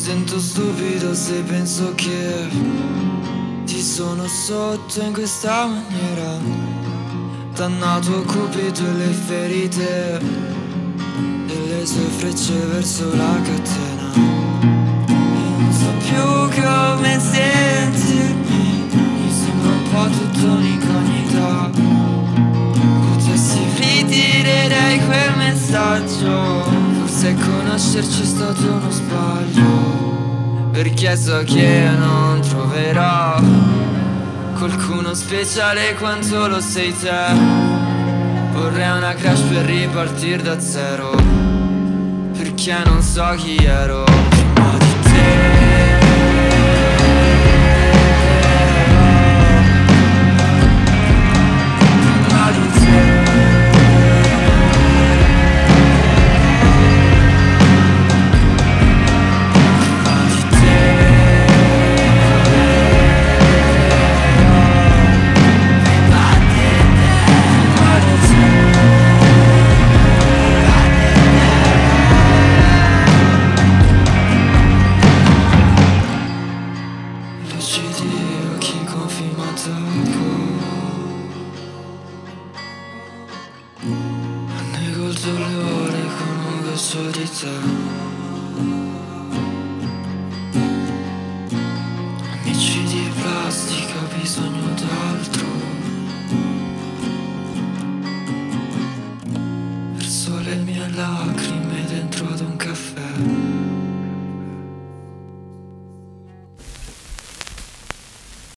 sento stupido se penso che ti sono sotto in questa maniera. Dannato Cupido e le ferite e le sue frecce verso la catena. E non so più come sentirmi, mi sembra un po' tutto un'incognita. Potessi ritirerei quel messaggio, forse conoscerci è stato uno sbaglio, perché so che non troverò qualcuno speciale quanto lo sei te. Vorrei una crash per ripartire da zero, perché non so chi ero prima di te. Prima di te. Hanno colto le ore con un verso di te.